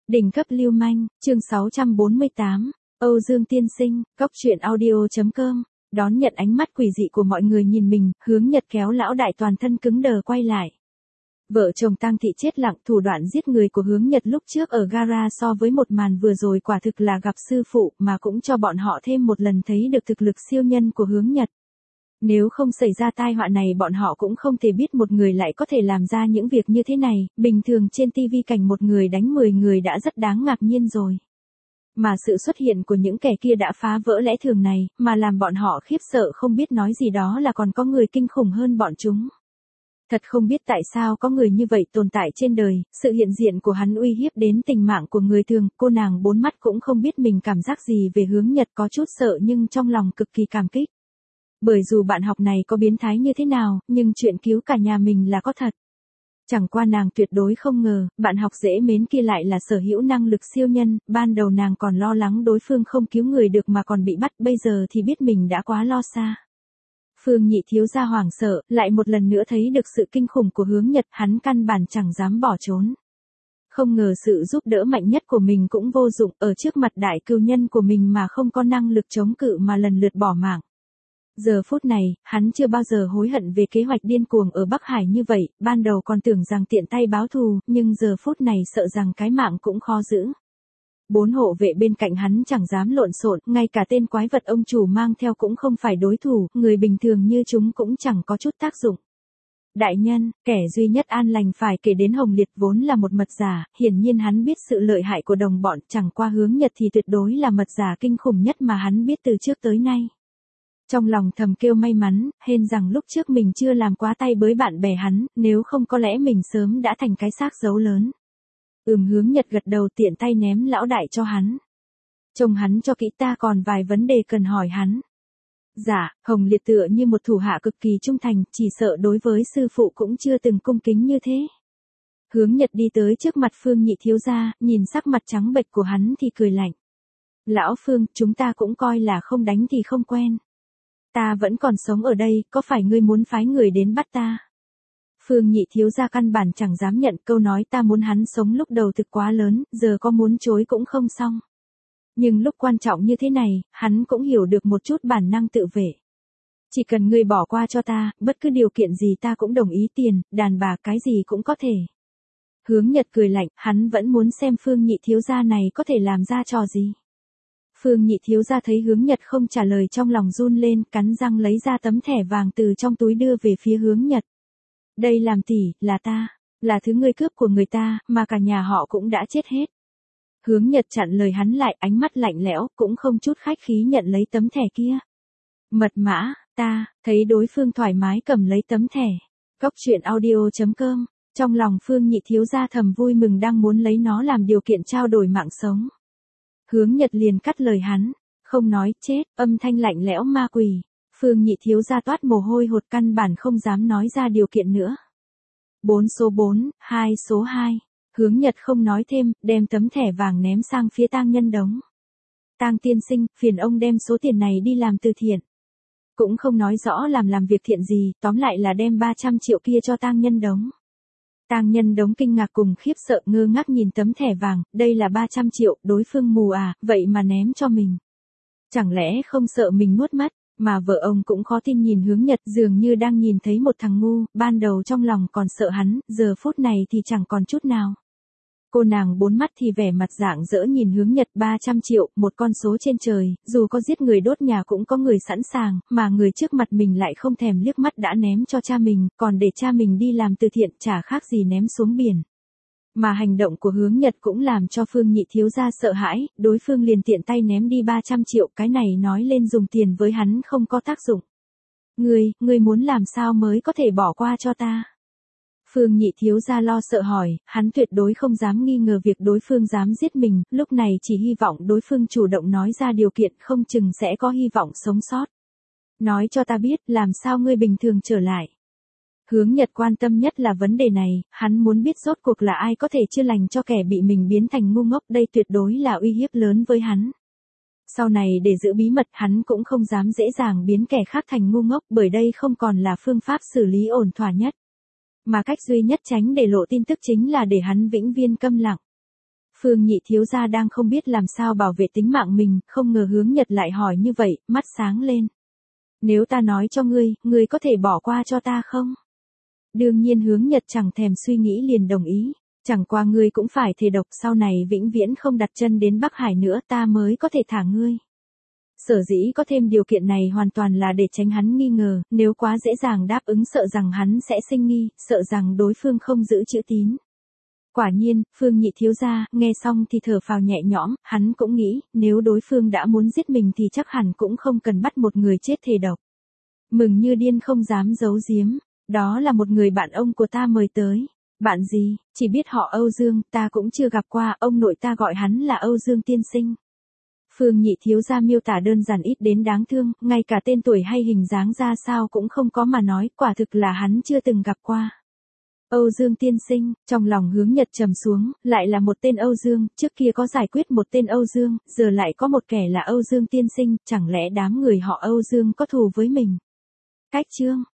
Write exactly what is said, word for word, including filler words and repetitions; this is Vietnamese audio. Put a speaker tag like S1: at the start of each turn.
S1: Đỉnh cấp lưu manh, chương sáu trăm bốn mươi tám, Âu Dương tiên sinh, cốc truyện audio.com, đón nhận ánh mắt quỷ dị của mọi người nhìn mình, Hướng Nhật kéo lão đại toàn thân cứng đờ quay lại. Vợ chồng Tang Thị chết lặng, thủ đoạn giết người của Hướng Nhật lúc trước ở gara so với một màn vừa rồi quả thực là gặp sư phụ mà cũng cho bọn họ thêm một lần thấy được thực lực siêu nhân của Hướng Nhật. Nếu không xảy ra tai họa này bọn họ cũng không thể biết một người lại có thể làm ra những việc như thế này, bình thường trên ti vi cảnh một người đánh mười người đã rất đáng ngạc nhiên rồi. Mà sự xuất hiện của những kẻ kia đã phá vỡ lẽ thường này, mà làm bọn họ khiếp sợ không biết nói gì đó là còn có người kinh khủng hơn bọn chúng. Thật không biết tại sao có người như vậy tồn tại trên đời, sự hiện diện của hắn uy hiếp đến tình mạng của người thường, cô nàng bốn mắt cũng không biết mình cảm giác gì về Hướng Nhật, có chút sợ nhưng trong lòng cực kỳ cảm kích. Bởi dù bạn học này có biến thái như thế nào, nhưng chuyện cứu cả nhà mình là có thật. Chẳng qua nàng tuyệt đối không ngờ, bạn học dễ mến kia lại là sở hữu năng lực siêu nhân, ban đầu nàng còn lo lắng đối phương không cứu người được mà còn bị bắt, bây giờ thì biết mình đã quá lo xa. Phương Nhị thiếu gia hoảng sợ, lại một lần nữa thấy được sự kinh khủng của Hướng Nhật, hắn căn bản chẳng dám bỏ trốn. Không ngờ sự giúp đỡ mạnh nhất của mình cũng vô dụng, ở trước mặt đại cừu nhân của mình mà không có năng lực chống cự mà lần lượt bỏ mạng. Giờ phút này, hắn chưa bao giờ hối hận về kế hoạch điên cuồng ở Bắc Hải như vậy, ban đầu còn tưởng rằng tiện tay báo thù, nhưng giờ phút này sợ rằng cái mạng cũng khó giữ. Bốn hộ vệ bên cạnh hắn chẳng dám lộn xộn, ngay cả tên quái vật ông chủ mang theo cũng không phải đối thủ, người bình thường như chúng cũng chẳng có chút tác dụng. Đại nhân, kẻ duy nhất an lành phải kể đến Hồng Liệt vốn là một mật giả, hiển nhiên hắn biết sự lợi hại của đồng bọn, chẳng qua Hướng Nhật thì tuyệt đối là mật giả kinh khủng nhất mà hắn biết từ trước tới nay. Trong lòng thầm kêu may mắn, hên rằng lúc trước mình chưa làm quá tay với bạn bè hắn, nếu không có lẽ mình sớm đã thành cái xác dấu lớn. Ừm Hướng Nhật gật đầu tiện tay ném lão đại cho hắn. Trông hắn cho kỹ, ta còn vài vấn đề cần hỏi hắn. Dạ, Hồng Liệt tựa như một thủ hạ cực kỳ trung thành, chỉ sợ đối với sư phụ cũng chưa từng cung kính như thế. Hướng Nhật đi tới trước mặt Phương Nhị thiếu gia, nhìn sắc mặt trắng bệch của hắn thì cười lạnh. Lão Phương, chúng ta cũng coi là không đánh thì không quen. Ta vẫn còn sống ở đây, có phải ngươi muốn phái người đến bắt ta? Phương Nhị thiếu gia căn bản chẳng dám nhận, câu nói ta muốn hắn sống lúc đầu thực quá lớn, giờ có muốn chối cũng không xong. Nhưng lúc quan trọng như thế này, hắn cũng hiểu được một chút bản năng tự vệ. Chỉ cần ngươi bỏ qua cho ta, bất cứ điều kiện gì ta cũng đồng ý, tiền, đàn bà, cái gì cũng có thể. Hướng Nhật cười lạnh, hắn vẫn muốn xem Phương Nhị thiếu gia này có thể làm ra trò gì. Phương Nhị thiếu gia thấy Hướng Nhật không trả lời trong lòng run lên, cắn răng lấy ra tấm thẻ vàng từ trong túi đưa về phía Hướng Nhật. Đây làm tỷ, là ta, là thứ ngươi cướp của người ta, mà cả nhà họ cũng đã chết hết. Hướng Nhật chặn lời hắn lại, ánh mắt lạnh lẽo, cũng không chút khách khí nhận lấy tấm thẻ kia. Mật mã, ta, thấy đối phương thoải mái cầm lấy tấm thẻ. Cốc truyện audio.com, trong lòng Phương Nhị thiếu gia thầm vui mừng đang muốn lấy nó làm điều kiện trao đổi mạng sống. Hướng Nhật liền cắt lời hắn, không nói, chết, âm thanh lạnh lẽo ma quỷ. Phương Nhị thiếu gia toát mồ hôi hột, căn bản không dám nói ra điều kiện nữa. Bốn số bốn, hai số hai. Hướng Nhật không nói thêm, đem tấm thẻ vàng ném sang phía Tang Nhân Đống. Tang tiên sinh, phiền ông đem số tiền này đi làm từ thiện. Cũng không nói rõ làm làm việc thiện gì, tóm lại là đem ba trăm triệu kia cho Tang Nhân Đống. Tang Nhân Đống kinh ngạc cùng khiếp sợ ngơ ngác nhìn tấm thẻ vàng, đây là ba trăm triệu, đối phương mù à, vậy mà ném cho mình. Chẳng lẽ không sợ mình nuốt mất, mà vợ ông cũng khó tin nhìn Hướng Nhật, dường như đang nhìn thấy một thằng ngu, ban đầu trong lòng còn sợ hắn, giờ phút này thì chẳng còn chút nào. Cô nàng bốn mắt thì vẻ mặt rạng rỡ nhìn Hướng Nhật, ba trăm triệu, một con số trên trời, dù có giết người đốt nhà cũng có người sẵn sàng, mà người trước mặt mình lại không thèm liếc mắt đã ném cho cha mình, còn để cha mình đi làm từ thiện, chả khác gì ném xuống biển. Mà hành động của Hướng Nhật cũng làm cho Phương Nhị thiếu gia sợ hãi, đối phương liền tiện tay ném đi ba trăm triệu, cái này nói lên dùng tiền với hắn không có tác dụng. Ngươi, ngươi muốn làm sao mới có thể bỏ qua cho ta? Phương Nhị thiếu gia lo sợ hỏi, hắn tuyệt đối không dám nghi ngờ việc đối phương dám giết mình, lúc này chỉ hy vọng đối phương chủ động nói ra điều kiện, không chừng sẽ có hy vọng sống sót. Nói cho ta biết, làm sao ngươi bình thường trở lại? Hướng Nhật quan tâm nhất là vấn đề này, hắn muốn biết rốt cuộc là ai có thể chữa lành cho kẻ bị mình biến thành ngu ngốc, đây tuyệt đối là uy hiếp lớn với hắn. Sau này để giữ bí mật, hắn cũng không dám dễ dàng biến kẻ khác thành ngu ngốc, bởi đây không còn là phương pháp xử lý ổn thỏa nhất. Mà cách duy nhất tránh để lộ tin tức chính là để hắn vĩnh viễn câm lặng. Phương nhị thiếu gia đang không biết làm sao bảo vệ tính mạng mình, không ngờ Hướng Nhật lại hỏi như vậy, mắt sáng lên. Nếu ta nói cho ngươi, ngươi có thể bỏ qua cho ta không? Đương nhiên Hướng Nhật chẳng thèm suy nghĩ liền đồng ý. Chẳng qua ngươi cũng phải thề độc, sau này vĩnh viễn không đặt chân đến Bắc Hải nữa, ta mới có thể thả ngươi. Sở dĩ có thêm điều kiện này hoàn toàn là để tránh hắn nghi ngờ, nếu quá dễ dàng đáp ứng sợ rằng hắn sẽ sinh nghi, sợ rằng đối phương không giữ chữ tín. Quả nhiên, Phương nhị thiếu gia, nghe xong thì thở phào nhẹ nhõm, hắn cũng nghĩ, nếu đối phương đã muốn giết mình thì chắc hẳn cũng không cần bắt một người chết thề độc. Mừng như điên không dám giấu giếm, đó là một người bạn ông của ta mời tới. Bạn gì, chỉ biết họ Âu Dương, ta cũng chưa gặp qua, ông nội ta gọi hắn là Âu Dương tiên sinh. Phương nhị thiếu gia miêu tả đơn giản ít đến đáng thương, ngay cả tên tuổi hay hình dáng ra sao cũng không có mà nói, quả thực là hắn chưa từng gặp qua. Âu Dương tiên sinh, trong lòng Hướng Nhật trầm xuống, lại là một tên Âu Dương, trước kia có giải quyết một tên Âu Dương, giờ lại có một kẻ là Âu Dương tiên sinh, chẳng lẽ đám người họ Âu Dương có thù với mình? Cách chương